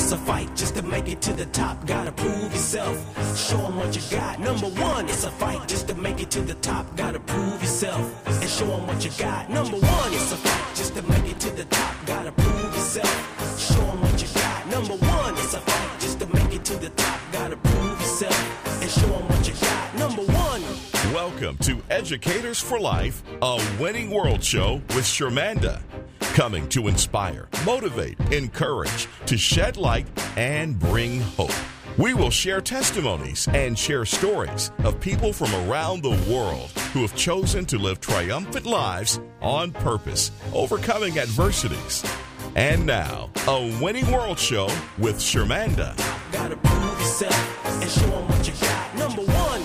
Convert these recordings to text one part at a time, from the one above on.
it's a fight just to make it to the top. Gotta prove yourself, show them what you got. Number one, it's a fight just to make it to the top. Gotta prove yourself and show them what you got. Number one, it's a fight just to make it to the top. Gotta prove yourself, show them what you got. Number one, it's a fight just to make it to the top. Gotta prove yourself and show them what you got. Number one. Welcome to Educators for Life, a winning world show with Shermanda. Coming to inspire, motivate, encourage, to shed light, and bring hope. We will share testimonies and share stories of people from around the world who have chosen to live triumphant lives on purpose, overcoming adversities. And now, a winning world show with Shermanda. Gotta prove yourself and show them what you got. Number one.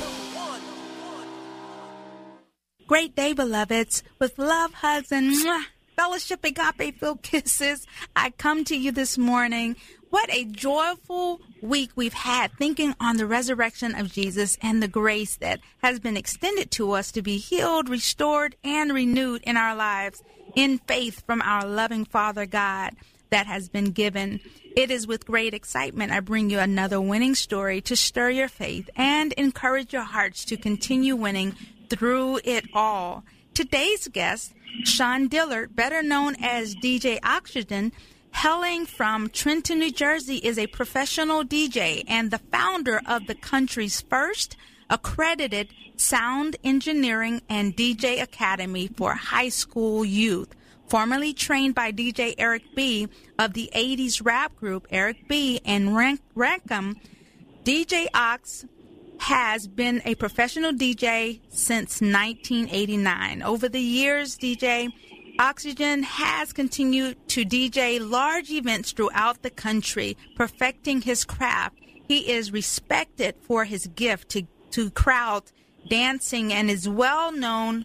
Great day, beloveds. With love, hugs, and fellowship, agape-filled kisses, I come to you this morning. What a joyful week we've had thinking on the resurrection of Jesus and the grace that has been extended to us to be healed, restored, and renewed in our lives in faith from our loving Father God that has been given. It is with great excitement I bring you another winning story to stir your faith and encourage your hearts to continue winning through it all. Today's guest, Sean Dillard, better known as DJ Oxygen, hailing from Trenton, New Jersey, is a professional DJ and the founder of the country's first accredited sound engineering and DJ academy for high school youth. Formerly trained by DJ Eric B. of the 80s rap group Eric B. and Rankum, DJ Ox has been a professional DJ since 1989. Over the years, DJ Oxygen has continued to DJ large events throughout the country, perfecting his craft. He is respected for his gift to crowd dancing and is a well-known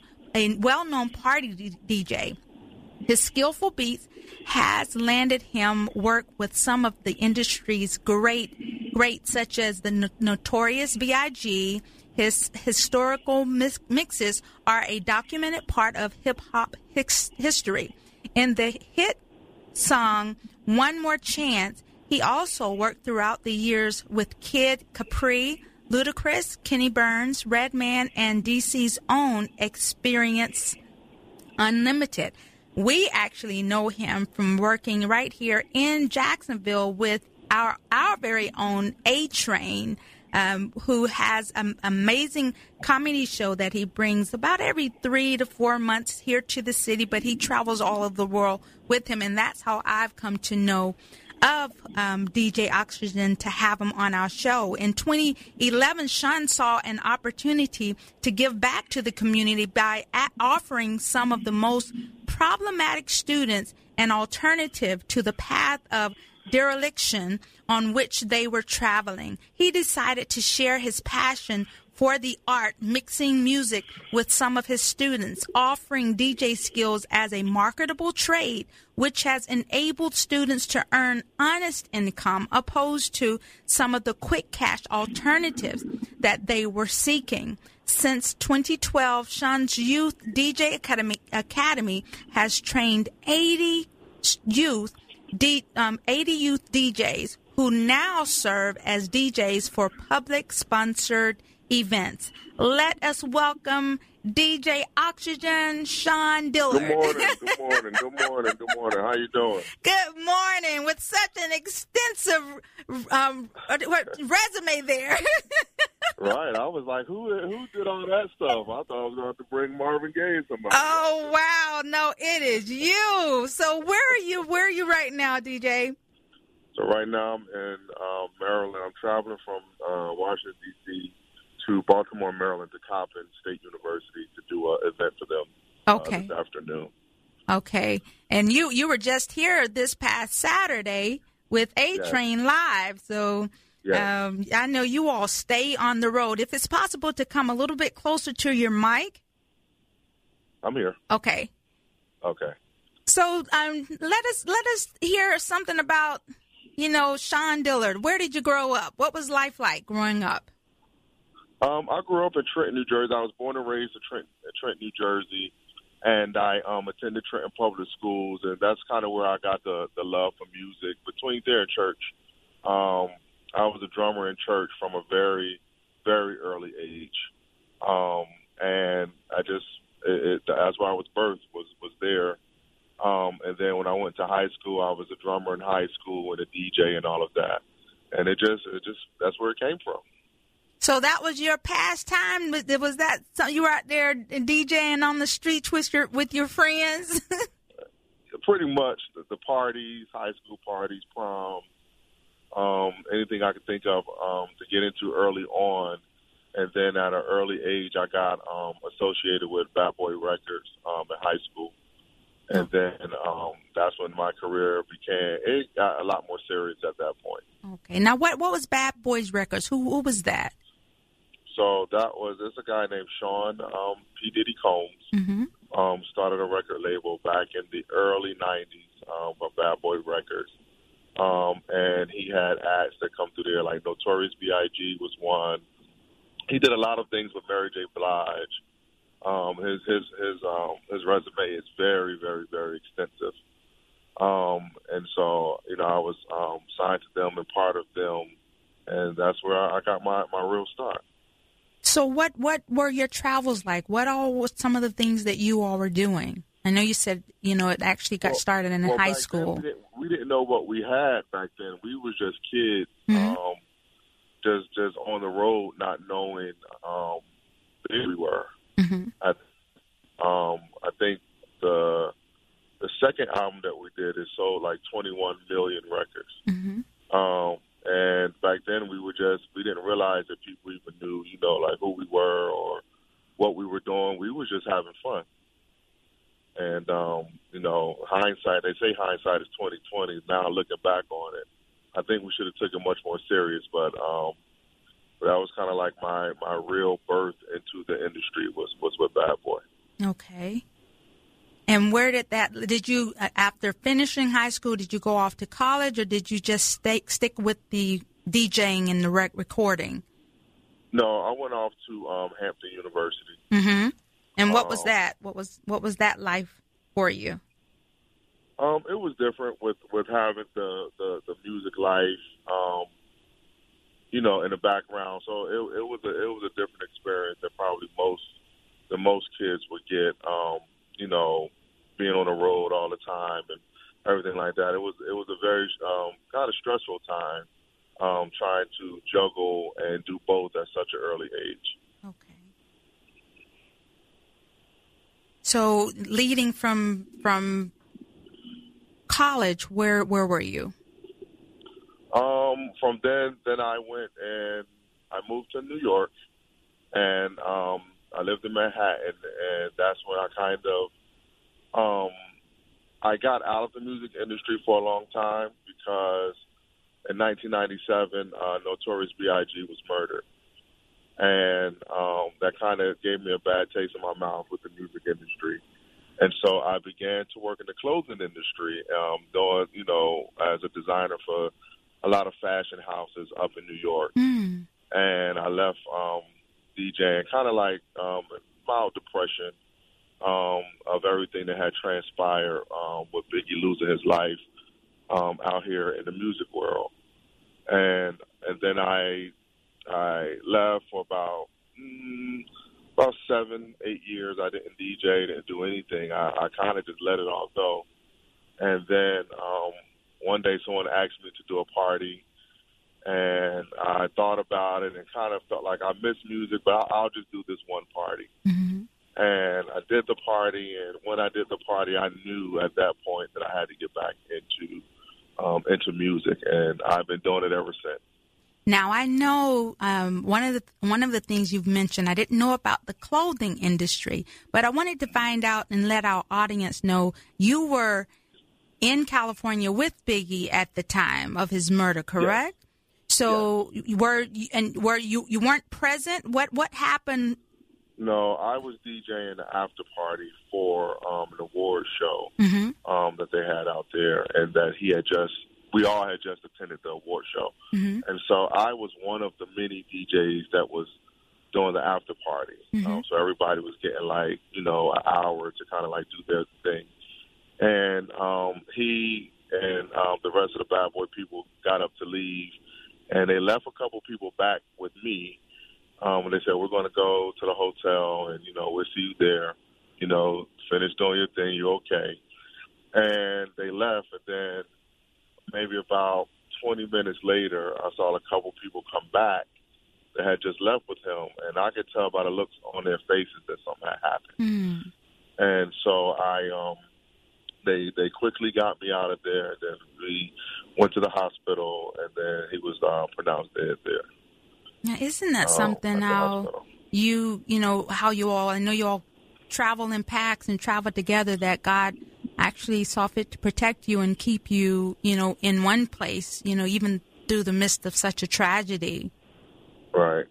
party DJ. His skillful beats has landed him work with some of the industry's greats such as the Notorious B.I.G. His historical mixes are a documented part of hip-hop history. In the hit song One More Chance, he also worked throughout the years with Kid Capri, Ludacris, Kenny Burns, Redman, and DC's own Experience Unlimited. We actually know him from working right here in Jacksonville with our very own A-Train, who has an amazing comedy show that he brings about every 3 to 4 months here to the city, but he travels all over the world with him, and that's how I've come to know of DJ Oxygen to have him on our show. In 2011, Sean saw an opportunity to give back to the community by offering some of the most problematic students an alternative to the path of dereliction on which they were traveling. He decided to share his passion for the art, mixing music with some of his students, offering DJ skills as a marketable trade, which has enabled students to earn honest income opposed to some of the quick cash alternatives that they were seeking. Since 2012, Sean's Youth DJ Academy has trained 80 youth DJs who now serve as DJs for public-sponsored events. Let us welcome DJ Oxygen, Sean Dillard. Good morning. How you doing? Good morning. With such an extensive resume there. Right. I was like, who did all that stuff? I thought I was going to have to bring Marvin Gaye somebody. Oh, wow. No, it is you. So where are you right now, DJ? So right now I'm in Maryland. I'm traveling from Washington, D.C. to Baltimore, Maryland, to Coppin State University to do an event for them this afternoon. Okay. And you were just here this past Saturday with A-Train Live. So I know you all stay on the road. If it's possible to come a little bit closer to your mic. I'm here. Okay. So let us hear something about, Sean Dillard. Where did you grow up? What was life like growing up? I grew up in Trenton, New Jersey. I was born and raised in Trenton, New Jersey, and I attended Trenton Public Schools, and that's kind of where I got the love for music. Between there and church, I was a drummer in church from a very, very early age. And that's where I was birthed, was there. And then when I went to high school, I was a drummer in high school and a DJ and all of that. And it just that's where it came from. So that was your pastime? Was that something you were out there DJing on the streets with your friends? Pretty much the parties, high school parties, prom, anything I could think of to get into early on. And then at an early age, I got associated with Bad Boy Records in high school. And then that's when my career got a lot more serious at that point. Okay. Now, what was Bad Boys Records? Who was that? So there's a guy named Sean P. Diddy Combs. Mm-hmm. Started a record label back in the early 90s of Bad Boy Records. And he had acts that come through there, like Notorious B.I.G. was one. He did a lot of things with Mary J. Blige. His resume is very, very, very extensive. And so, I was signed to them and part of them, and that's where I got my real start. So what were your travels like? What all was some of the things that you all were doing? I know you said, it actually got started in high school. We didn't know what we had back then. We were just kids, just on the road, not knowing who we were. Mm-hmm. I think the second album that we did is sold like 21 million records. Mm-hmm. And back then we didn't realize that people even knew, like who we were or what we were doing. We were just having fun. And, hindsight, they say hindsight is 20/20. Now looking back on it, I think we should have took it much more serious. But that was kind of like my real birth into the industry was with Bad Boy. Okay. And where did you, after finishing high school, did you go off to college or did you just stick with the DJing and the recording? No, I went off to Hampton University. Mm-hmm. And what was that? What was that life for you? It was different with having the music life, in the background. So it was a different experience than probably most kids would get. Being on the road all the time and everything like that. It was a very kind of stressful time trying to juggle and do both at such an early age. Okay. So leading from college, where were you? From then I went and I moved to New York, and I lived in Manhattan, and that's when I kind of I got out of the music industry for a long time because in 1997, Notorious B.I.G. was murdered. And that kind of gave me a bad taste in my mouth with the music industry. And so I began to work in the clothing industry, doing, as a designer for a lot of fashion houses up in New York. Mm. And I left DJing, kind of like mild depression of everything that had transpired with Biggie losing his life out here in the music world. And then I left for about 7-8 years. I didn't DJ, didn't do anything. I kind of just let it all go. And then one day someone asked me to do a party, and I thought about it and kind of felt like I miss music, but I'll just do this one party. Mm-hmm. And I did the party, and when I did the party, I knew at that point that I had to get back into music, and I've been doing it ever since. Now, I know one of the things you've mentioned, I didn't know about the clothing industry, but I wanted to find out and let our audience know you were in California with Biggie at the time of his murder, correct? Yes. So you weren't present? What happened? No, I was DJing the after party for an award show that they had out there, and that we all had just attended the award show. Mm-hmm. And so I was one of the many DJs that was doing the after party. Mm-hmm. So everybody was getting an hour to kind of do their thing. And he and the rest of the Bad Boy people got up to leave, and they left a couple people back with me. And they said, we're going to go to the hotel, and, we'll see you there. Finish doing your thing. You're okay. And they left, and then maybe about 20 minutes later, I saw a couple people come back that had just left with him, and I could tell by the looks on their faces that something had happened. Mm. And so they quickly got me out of there, and then we went to the hospital, and then he was pronounced dead there. Now, isn't that something how how you all, I know you all travel in packs and travel together, that God actually saw fit to protect you and keep you, in one place, even through the midst of such a tragedy. Right.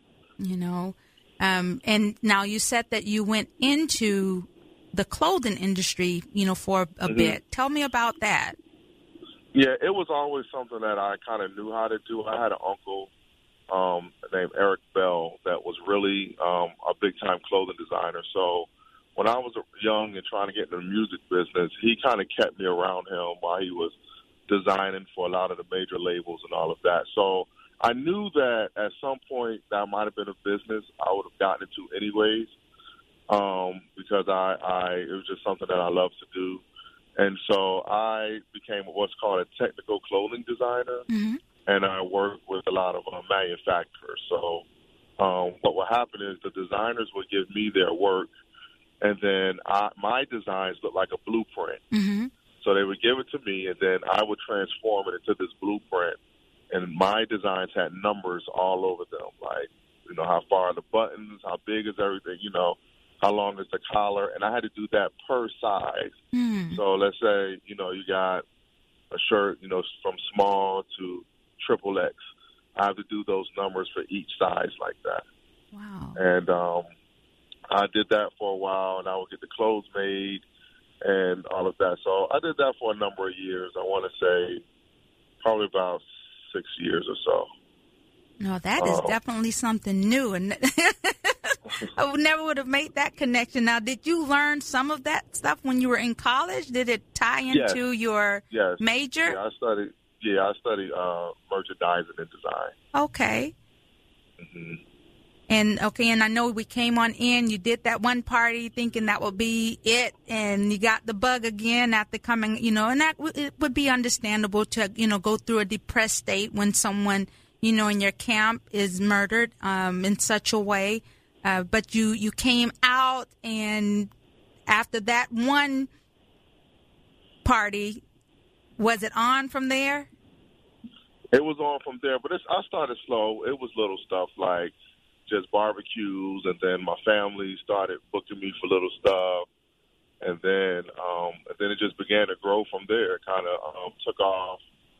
And now you said that you went into the clothing industry, for a bit. Tell me about that. Yeah, it was always something that I kind of knew how to do. I had an uncle named Eric Bell that was really a big-time clothing designer. So when I was young and trying to get into the music business, he kind of kept me around him while he was designing for a lot of the major labels and all of that. So I knew that at some point that might have been a business I would have gotten into anyways, because it was just something that I love to do. And so I became what's called a technical clothing designer, and I worked with a lot of manufacturers. So what would happen is the designers would give me their work, and then my designs look like a blueprint. Mm-hmm. So they would give it to me, and then I would transform it into this blueprint. And my designs had numbers all over them, like, how far are the buttons, how big is everything, how long is the collar. And I had to do that per size. Mm. So let's say, you got a shirt, from small to XXX. I have to do those numbers for each size like that. Wow. And I did that for a while, and I would get the clothes made and all of that. So I did that for a number of years. I want to say probably about 6 years or so. No, that is definitely something new, and I never would have made that connection. Now, did you learn some of that stuff when you were in college? Did it tie into your major? Yeah, I studied merchandising and design. Okay. Mm-hmm. And I know we came on in, you did that one party thinking that would be it, and you got the bug again after coming, and that it would be understandable to, go through a depressed state when someone, in your camp is murdered in such a way. But you came out, and after that one party, was it on from there? It was on from there, but I started slow. It was little stuff like just barbecues, and then my family started booking me for little stuff, and then it just began to grow from there. It kind of took off.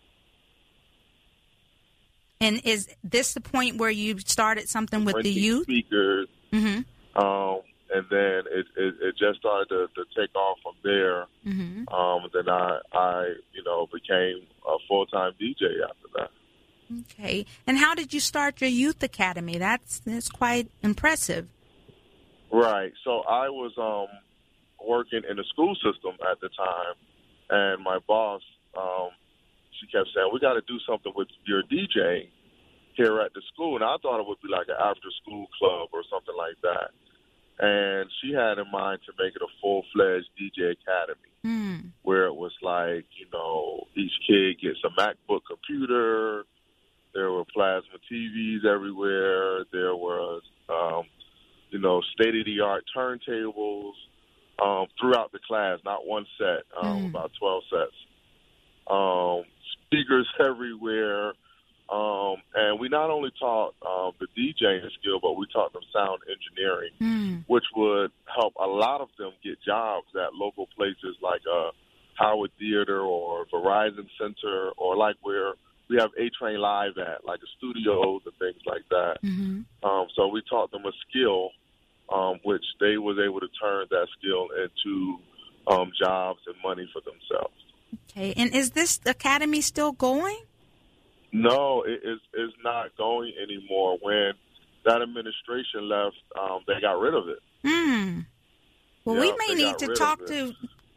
And is this the point where you started something with the youth? Speakers, mm-hmm. And then it just started to take off from there. Mm-hmm. And then I became a full-time DJ after that. Okay. And how did you start your youth academy? That's quite impressive. Right. So I was working in the school system at the time, and my boss, she kept saying, we got to do something with your DJing here at the school. And I thought it would be like an after-school club or something like that. And she had in mind to make it a full-fledged DJ academy, where it was like, each kid gets a MacBook computer. There were plasma TVs everywhere. There was, state-of-the-art turntables throughout the class, not one set, about 12 sets. Speakers everywhere. And we not only taught the DJing skill, but we taught them sound engineering, which would help a lot of them get jobs at local places like Howard Theater or Verizon Center, or like where we have A-Train Live at, like the studios and things like that. Mm-hmm. So we taught them a skill, which they was able to turn that skill into jobs and money for themselves. Okay. And is this academy still going? No, it's not going anymore. When that administration left, they got rid of it. Well, we may need to talk to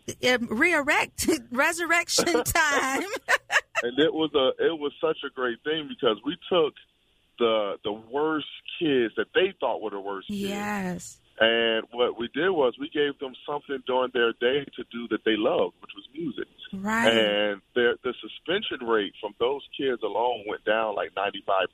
resurrection time. And it was such a great thing because we took the worst kids that they thought were the worst kids. Yes. And what we did was we gave them something during their day to do that they loved, which was music. Right. And the suspension rate from those kids alone went down like 95%.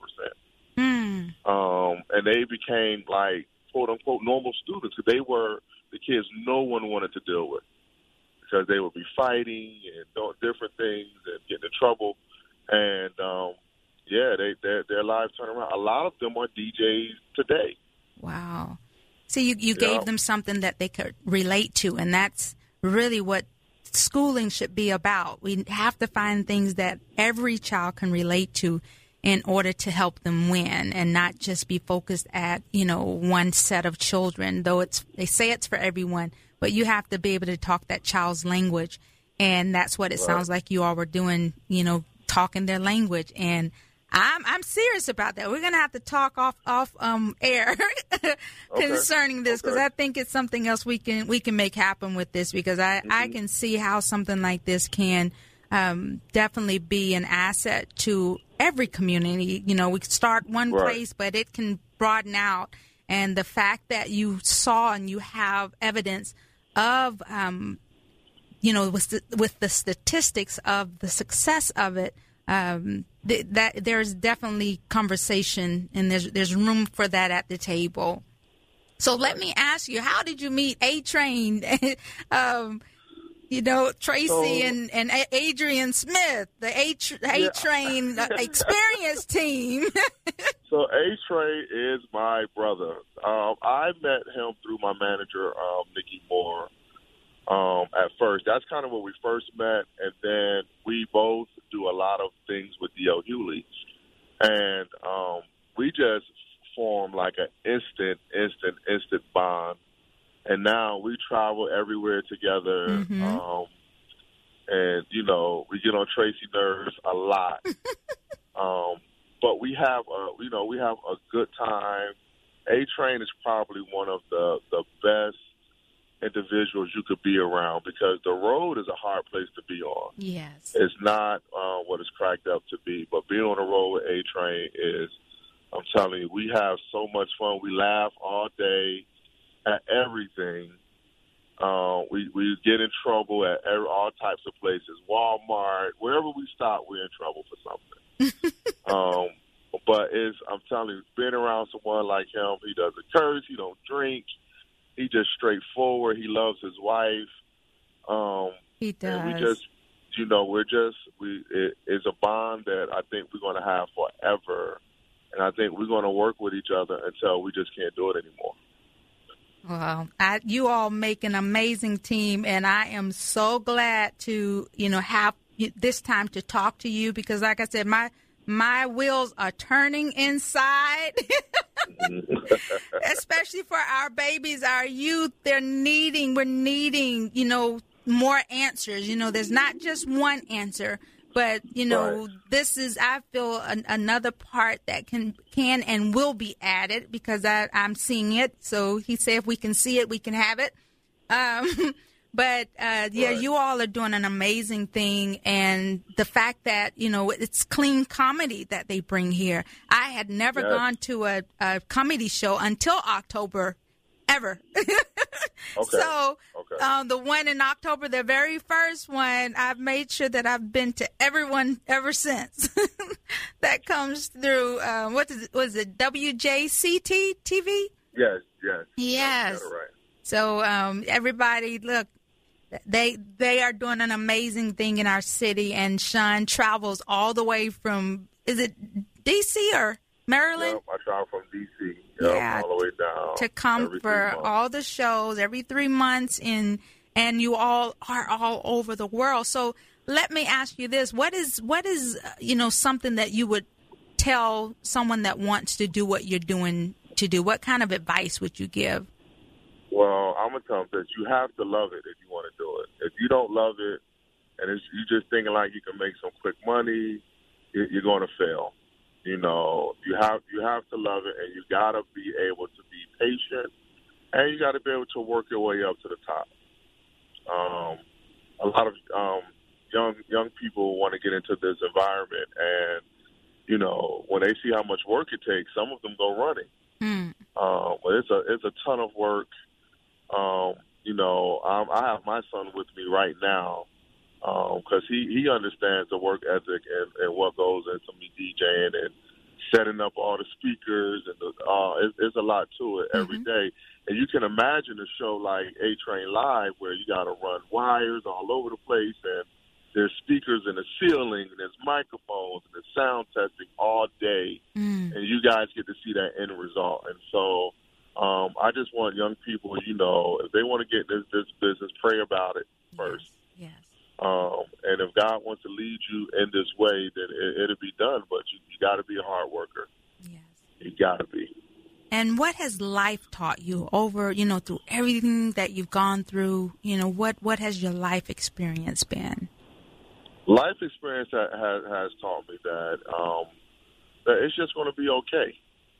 And they became like, quote unquote, normal students. They were the kids no one wanted to deal with because they would be fighting and doing different things and getting in trouble. And, their lives turned around. A lot of them are DJs today. Wow. So you gave them something that they could relate to, and that's really what schooling should be about. We have to find things that every child can relate to in order to help them win and not just be focused at, one set of children, though they say it's for everyone, but you have to be able to talk that child's language. And that's what it sounds like you all were doing, talking their language. And I'm serious about that. We're going to have to talk off air concerning this because I think it's something else we can make happen with this because I can see how something like this can definitely be an asset to every community. We start one place, but it can broaden out. And the fact that you saw and you have evidence of, with the statistics of the success of it, that there's definitely conversation and there's room for that at the table. So let me ask you, how did you meet A-Train? Tracy and Adrian Smith, the A-Train experience team. So A-Train is my brother. I met him through my manager, Nikki Moore, at first. That's kind of where we first met, and then we both do a lot of things with D.L. Hewley. And we just formed like an instant bond. And now we travel everywhere together. And, we get on Tracy nerves a lot. But we have a good time. A-Train is probably one of the best individuals you could be around because the road is a hard place to be on. Yes. It's not what it's cracked up to be. But being on the road with A-Train is, I'm telling you, we have so much fun. We laugh all day at everything. We get in trouble at all types of places. Walmart, wherever we stop, we're in trouble for something. But I'm telling you, being around someone like him, he doesn't curse, he don't drink, he just straightforward. He loves his wife. He does. And we just, it's a bond that I think we're going to have forever. And I think we're going to work with each other until we just can't do it anymore. Well, you all make an amazing team, and I am so glad to, have this time to talk to you because, like I said, my wheels are turning inside, especially for our babies, our youth. We're needing, more answers. There's not just one answer, but, this is, I feel, another part that can and will be added because I'm seeing it. So he said if we can see it, we can have it. You all are doing an amazing thing. And the fact that, it's clean comedy that they bring here. I had never gone to a comedy show until October, ever. So the one in October, the very first one, I've made sure that I've been to everyone ever since. That comes through, was it WJCT TV? Yes. Yes. Right. So everybody, look, they are doing an amazing thing in our city, and Sean travels all the way from, is it D.C. or Maryland? I travel from D.C. Yeah, all the way down to come for all the shows every 3 months, and you all are all over the world. So let me ask you this: what is something that you would tell someone that wants to do what you're doing to do? What kind of advice would you give? Well, I'm gonna tell them that you have to love it if you want to do it. If you don't love it, and you're just thinking like you can make some quick money, you're going to fail. You have to love it, and you got to be able to be patient, and you got to be able to work your way up to the top. a lot of young people want to get into this environment, and when they see how much work it takes, some of them go running. But it's a ton of work. I have my son with me right now because he understands the work ethic and what goes into me DJing and setting up all the speakers, and it's a lot to it every day. And you can imagine a show like A-Train Live where you got to run wires all over the place, and there's speakers in the ceiling, and there's microphones, and there's sound testing all day, and you guys get to see that end result. And so I just want young people, if they want to get in this business, pray about it first. Yes. And if God wants to lead you in this way, then it'll be done. But you got to be a hard worker. Yes. You got to be. And what has life taught you over, through everything that you've gone through? What has your life experience been? Life experience has taught me that it's just going to be okay.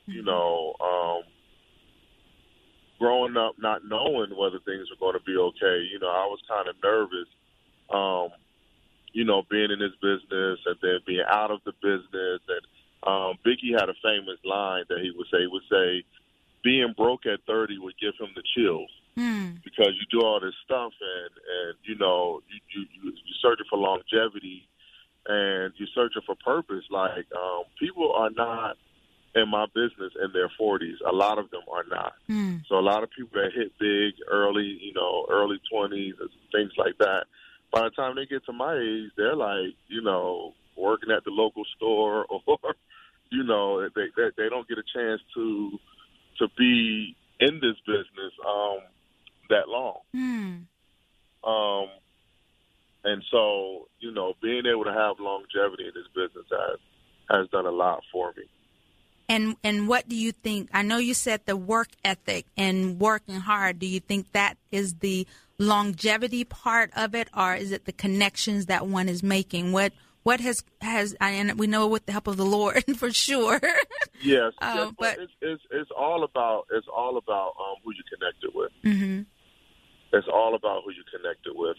Growing up not knowing whether things were going to be okay, I was kind of nervous, being in this business and then being out of the business. And Biggie had a famous line that he would say, being broke at 30 would give him the chills. Because you do all this stuff and you're searching for longevity and you're searching for purpose. Like, people are not in my business in their 40s. A lot of them are not. So a lot of people that hit big early 20s and things like that, by the time they get to my age, they're like, working at the local store or, they don't get a chance to be in this business that long. And so, being able to have longevity in this business has done a lot for me. And what do you think? I know you said the work ethic and working hard. Do you think that is the longevity part of it, or is it the connections that one is making? What has and we know with the help of the Lord for sure. Yes, but it's all about who you connected with. Mm-hmm. It's all about who you connected with.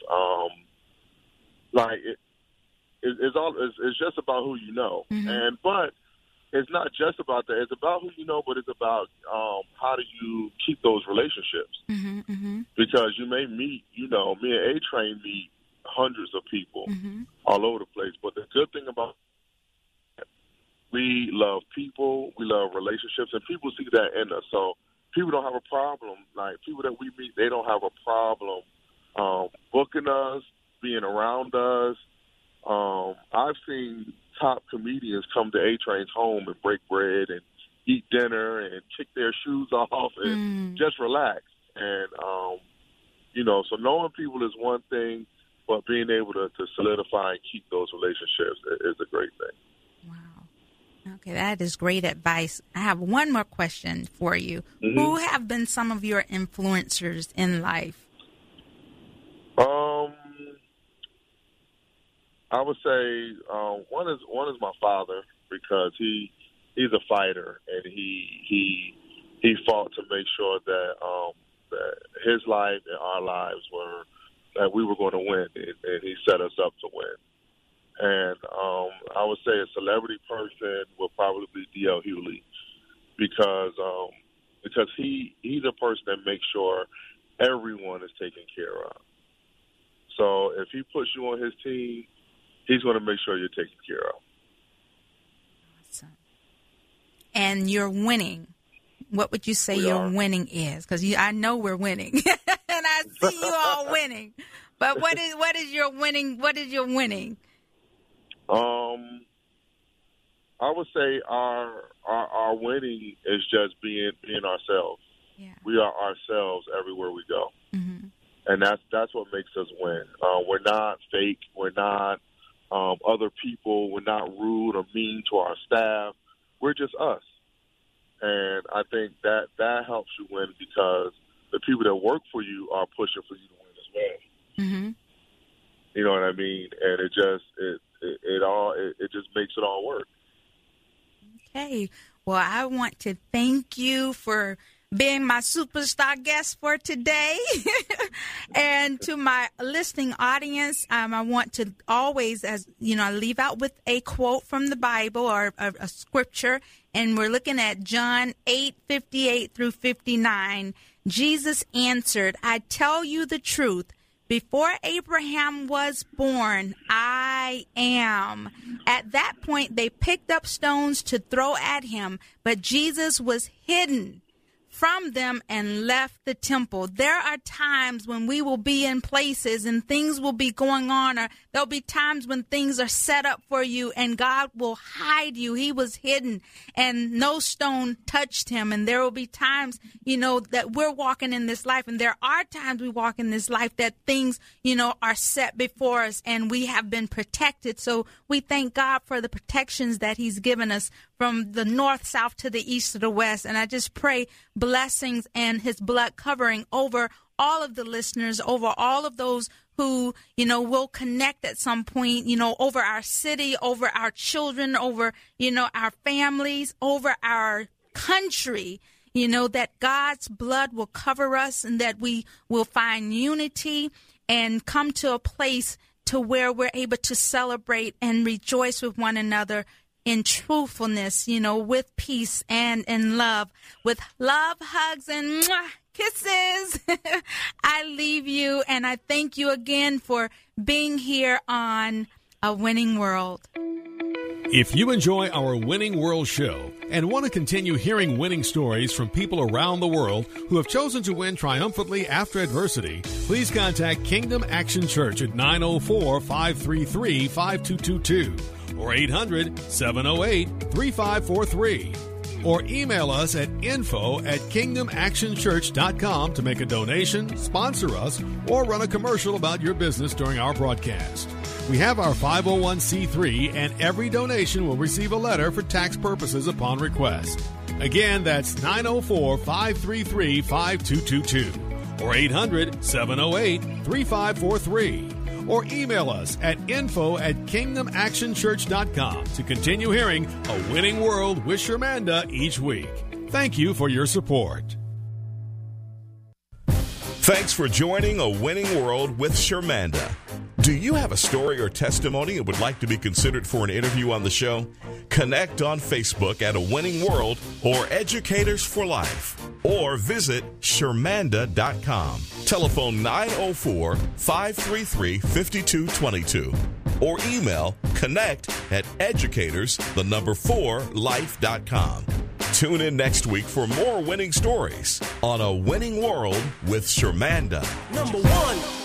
It's just about who you know, but it's not just about that. It's about who you know, but it's about how do you keep those relationships? Because you may meet, me and A-Train meet hundreds of people all over the place. But the good thing about it, we love people, we love relationships, and people see that in us. So people don't have a problem. Like, people that we meet, they don't have a problem booking us, being around us. I've seen top comedians come to A-Train's home and break bread and eat dinner and kick their shoes off and just relax. And, so knowing people is one thing, but being able to solidify and keep those relationships is a great thing. Wow. Okay, that is great advice. I have one more question for you. Who have been some of your influencers in life? I would say one is my father, because he's a fighter, and he fought to make sure that his life and our lives that we were going to win, and he set us up to win. And I would say a celebrity person will probably be D.L. Hewley, because he's a person that makes sure everyone is taken care of. So if he puts you on his team, he's going to make sure you're taken care of. Awesome. And you're winning. What would you say your winning is? Because I know we're winning, and I see you all winning. But what is your winning? What is your winning? I would say our winning is just being ourselves. Yeah. We are ourselves everywhere we go, and that's what makes us win. We're not fake. We're not other people. We're not rude or mean to our staff. We're just us. And I think that helps you win, because the people that work for you are pushing for you to win as well. You know what I mean? And it just makes it all work. Okay. Well, I want to thank you for being my superstar guest for today. And to my listening audience, I want to always, leave out with a quote from the Bible or a scripture. And we're looking at John 8:58 through 59. Jesus answered, I tell you the truth. Before Abraham was born, I am. At that point, they picked up stones to throw at him, but Jesus was hidden from them and left the temple. There are times when we will be in places and things will be going on, or there'll be times when things are set up for you and God will hide you. He was hidden and no stone touched him. And there will be times, that we're walking in this life, and there are times we walk in this life that things, are set before us and we have been protected. So we thank God for the protections that he's given us from the north, south to the east to the west. And I just pray blessings and his blood covering over all of the listeners, over all of those who, will connect at some point, over our city, over our children, over, our families, over our country, that God's blood will cover us and that we will find unity and come to a place to where we're able to celebrate and rejoice with one another in truthfulness, with peace and in love. With love, hugs, and kisses, I leave you, and I thank you again for being here on A Winning World. If you enjoy our Winning World show and want to continue hearing winning stories from people around the world who have chosen to win triumphantly after adversity, please contact Kingdom Action Church at 904-533-5222 or 800-708-3543. Or email us at info@kingdomactionchurch.com to make a donation, sponsor us, or run a commercial about your business during our broadcast. We have our 501c3, and every donation will receive a letter for tax purposes upon request. Again, that's 904-533-5222 or 800-708-3543. Or email us at info@kingdomactionchurch.com to continue hearing A Winning World with Shermanda each week. Thank you for your support. Thanks for joining A Winning World with Shermanda. Do you have a story or testimony and would like to be considered for an interview on the show? Connect on Facebook at A Winning World or Educators for Life, or visit Shermanda.com. Telephone 904-533-5222 or email connect@educators4life.com. Tune in next week for more winning stories on A Winning World with Shermanda. Number one.